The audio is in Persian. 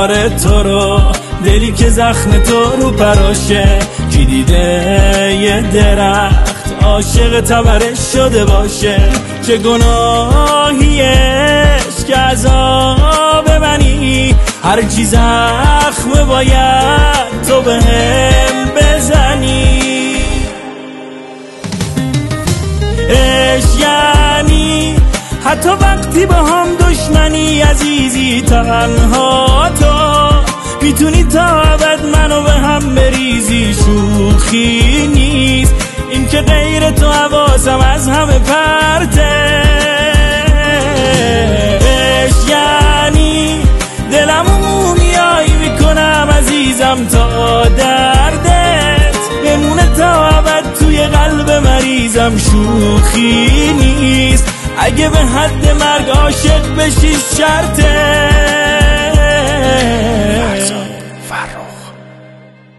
داره تو رو، دلی که زخم تو رو پراشه. کی دیده یه درخت عاشق تبرش شده باشه؟ چه گناهیش که عذاب منی، هر چی زخم باید تو بهم بزنی. عشق یعنی حتی وقتی با هم دشمنی، عزیزی تنها تو میتونی تا ابد منو به هم بریزی. شوخی نیست این که غیر تو حواسم از همه پرته. عشق یعنی دلمو مومیایی میکنم عزیزم تا دردت بمونه تا ابد توی قلب مریضم. شوخی نیست اگه به حد مرگ عاشق بشی شرطه.